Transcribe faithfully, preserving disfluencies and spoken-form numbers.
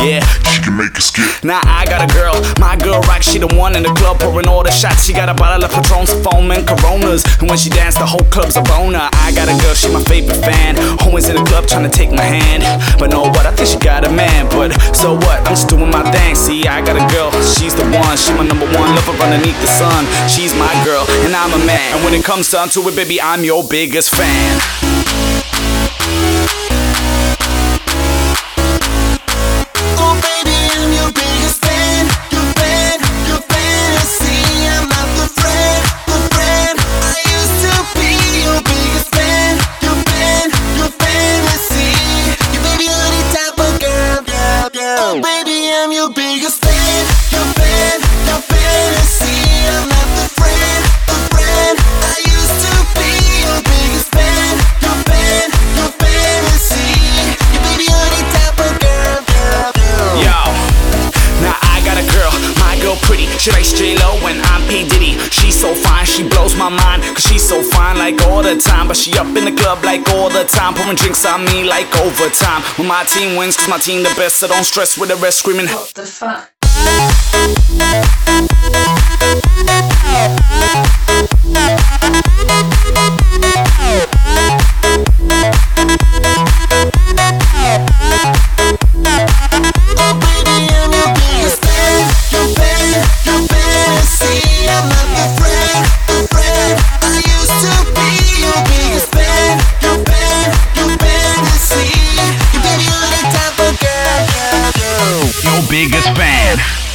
Yeah, she can make a skip. now I got a girl, my girl rock, she the one in the club pouring all the shots. She got a bottle of Patron's, foam and Coronas, and when she dance the whole club's a boner. I got a girl, she my favorite fan, always in the club trying to take my hand. But know what, I think she got a man, but so what, I'm just doing my thing. See, I got a girl, she's the one, she my number one lover underneath the sun. She's my girl, and I'm a man, and when it comes down to it, baby, I'm your biggest fan. She likes J-Lo and I'm P. Diddy. She's so fine, she blows my mind, cause she's so fine like all the time. But she up in the club like all the time, pouring drinks on me like overtime. When my team wins, cause my team the best, so don't stress with the rest screaming, what the fuck? Biggest fan.